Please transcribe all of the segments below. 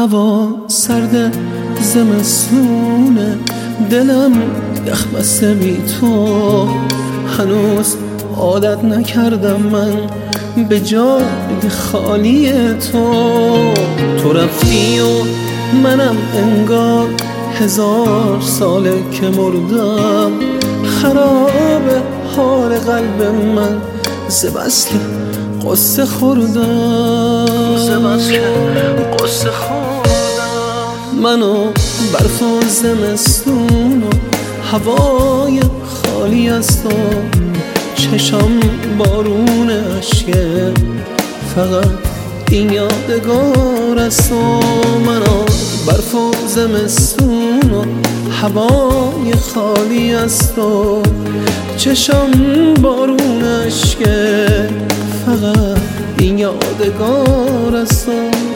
هوا سرد زمستونه، دلم یخ بسته بی تو. هنوز عادت نکردم من به جای خالی تو رفتی و منم انگار 1000 ساله که مردم. خراب حال قلب من ز بس که قصه خوردم. منو برف و زمستون و هوای خالی از تو، چشم بارون اشکه، فقط این یادگار از تو. منو برف و زمستون و هوای خالی از تو، چشم بارون اشکه، فقط این یادگار از تو.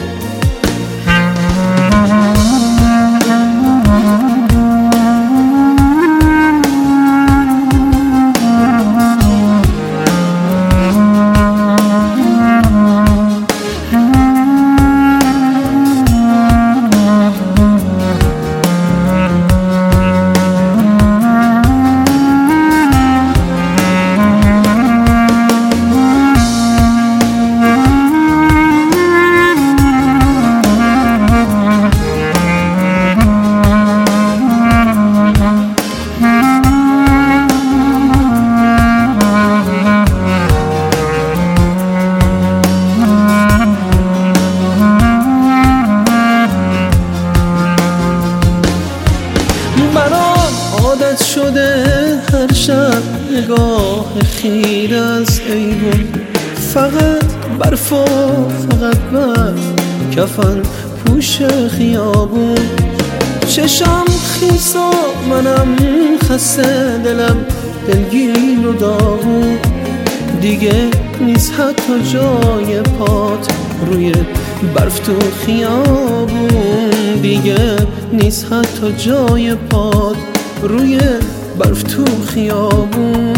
برام عادت شده هر شب نگاه خیره از ایوون، فقط برف و فقط برف، کفن پوش خیابون. چشم خیس و منم خسته، دلم دلگیر و داغون. دیگه نیست حتی جای پات روی برف تو خیابون. دیگه نیست حتی جای پات روی برف تو خیابون.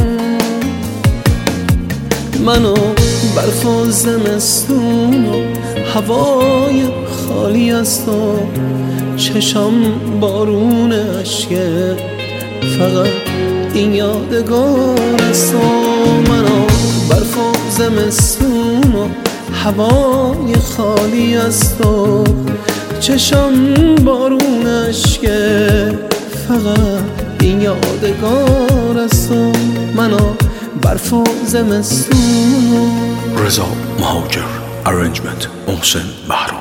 منو برف و زمستون و هوای خالی از تو، چشم بارون اشکه، فقط این یادگار از تو. منو برف و زمستون و هوای خالی از تو، چشم بارون اشکه، فقط این یادگار از تو. منو برف و زمستون. رضا مهاجر، ارنجمنت محسن بهرام.